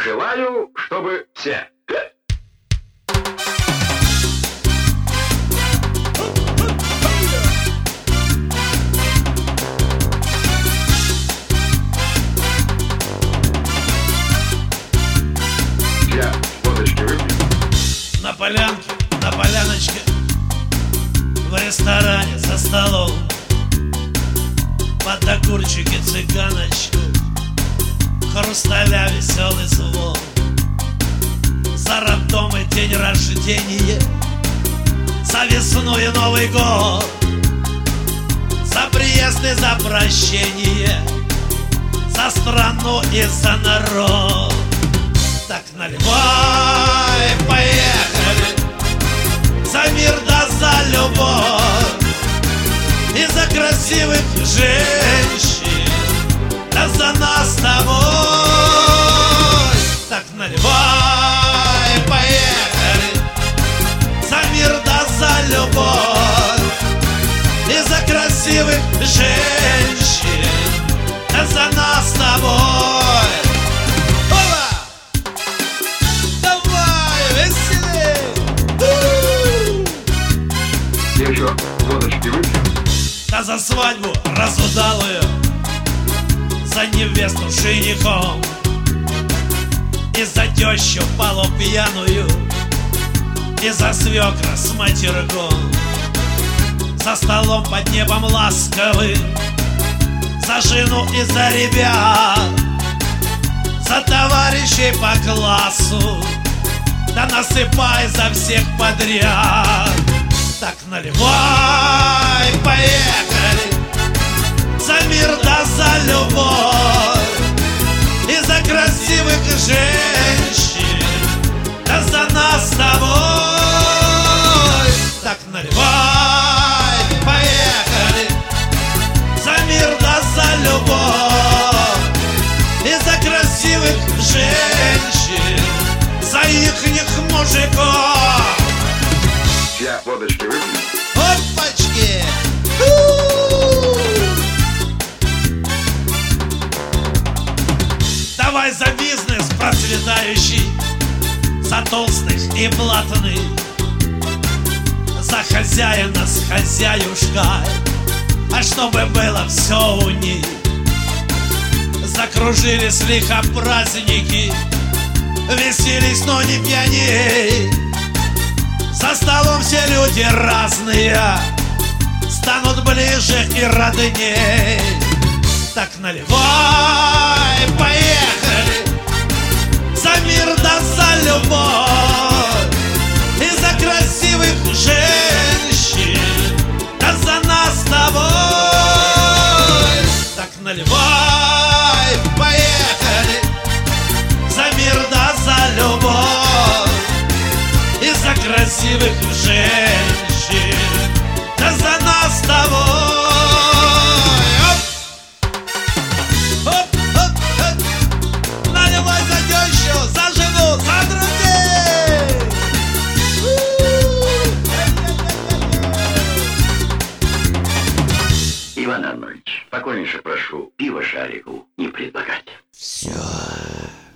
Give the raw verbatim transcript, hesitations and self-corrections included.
Желаю, чтобы все. Я водочки выпью. На полянке, на поляночке, в ресторане за столом, под огурчики цыганочку, хрусталя веселый звон. За роддом и день рождения, за весну и Новый год, за приезд и за прощение, за страну и за народ. Так наливай, поехали, за мир да за любовь, и за красивых женщин, да за нас с тобой. Так наливай, поехали, за мир да за любовь, и за красивых женщин, да за нас с тобой. Я еще водочки выпью. Да за свадьбу разудалую, за невесту с женихом, и за тещу полу пьяную, и за свекра с матерком, за столом под небом ласковым, за жену и за ребят, за товарищей по классу, да насыпай за всех подряд. Так наливай, поехали, за мир да за любовь, и за красивых женщин, да за нас с тобой. Так наливай, поехали, за мир да за любовь, и за красивых женщин, за ихних мужиков. Я водочки выпью. Опачки! Давай за бизнес процветающий, за толстых и блатных, за хозяина с хозяюшкой, а чтобы было все у них. Закружились лихо праздники, веселись, но не пьяней. За столом все люди разные станут ближе и родней. Так наливай, поехали, за мир да за любовь, и за красивых женщин, да за нас с тобой. Так наливай, поехали, за мир да за любовь, и за красивых женщин, да за нас с тобой. Оп! Оп, оп, оп. Наливай за тещу, за жену, за друзей. Иван Арнольдович, покорнейше прошу пиво шарику не предлагать. Все.